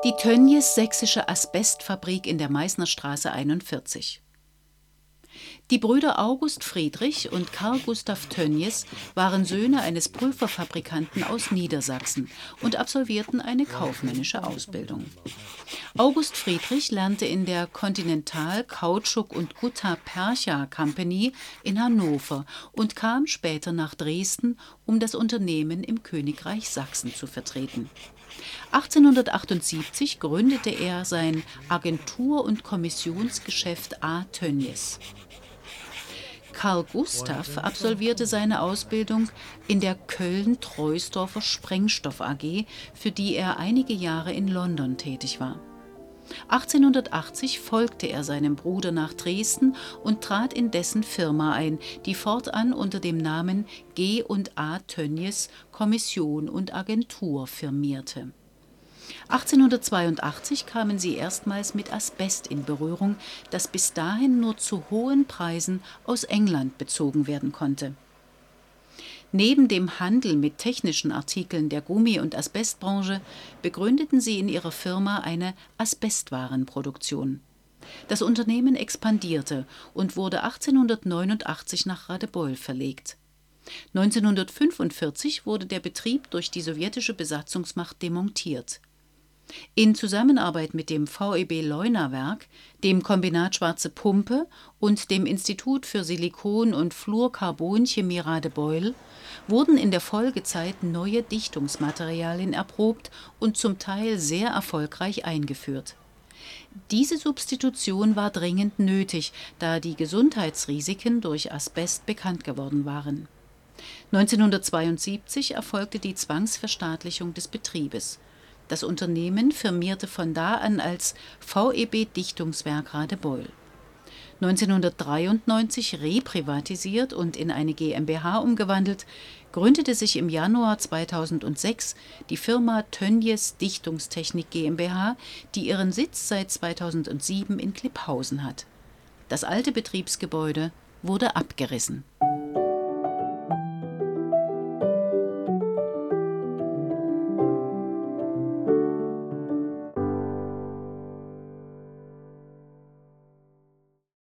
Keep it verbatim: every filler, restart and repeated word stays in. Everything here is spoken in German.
Die Tönnies Sächsische Asbestfabrik in der Meißnerstraße einundvierzig. Die Brüder August Friedrich und Karl Gustav Tönnies waren Söhne eines Pulverfabrikanten aus Niedersachsen und absolvierten eine kaufmännische Ausbildung. August Friedrich lernte in der Continental Kautschuk und Gutta Percha Company in Hannover und kam später nach Dresden, um das Unternehmen im Königreich Sachsen zu vertreten. achtzehnhundertachtundsiebzig gründete er sein Agentur- und Kommissionsgeschäft A. Tönnies. Karl Gustav absolvierte seine Ausbildung in der Köln-Troisdorfer Sprengstoff A G, für die er einige Jahre in London tätig war. achtzehnhundertachtzig folgte er seinem Bruder nach Dresden und trat in dessen Firma ein, die fortan unter dem Namen G und A Tönnies Kommission und Agentur firmierte. achtzehnhundertzweiundachtzig kamen sie erstmals mit Asbest in Berührung, das bis dahin nur zu hohen Preisen aus England bezogen werden konnte. Neben dem Handel mit technischen Artikeln der Gummi- und Asbestbranche begründeten sie in ihrer Firma eine Asbestwarenproduktion. Das Unternehmen expandierte und wurde achtzehnhundertneunundachtzig nach Radebeul verlegt. neunzehnhundertfünfundvierzig wurde der Betrieb durch die sowjetische Besatzungsmacht demontiert. In Zusammenarbeit mit dem V E B Leuna-Werk, dem Kombinat Schwarze Pumpe und dem Institut für Silikon- und Fluorcarbonchemie Radebeul wurden in der Folgezeit neue Dichtungsmaterialien erprobt und zum Teil sehr erfolgreich eingeführt. Diese Substitution war dringend nötig, da die Gesundheitsrisiken durch Asbest bekannt geworden waren. neunzehnhundertzweiundsiebzig erfolgte die Zwangsverstaatlichung des Betriebes. Das Unternehmen firmierte von da an als V E B Dichtungswerk Radebeul. neunzehnhundertdreiundneunzig reprivatisiert und in eine GmbH umgewandelt, gründete sich im Januar zweitausendsechs die Firma Tönnies Dichtungstechnik GmbH, die ihren Sitz seit zweitausendsieben in Klipphausen hat. Das alte Betriebsgebäude wurde abgerissen.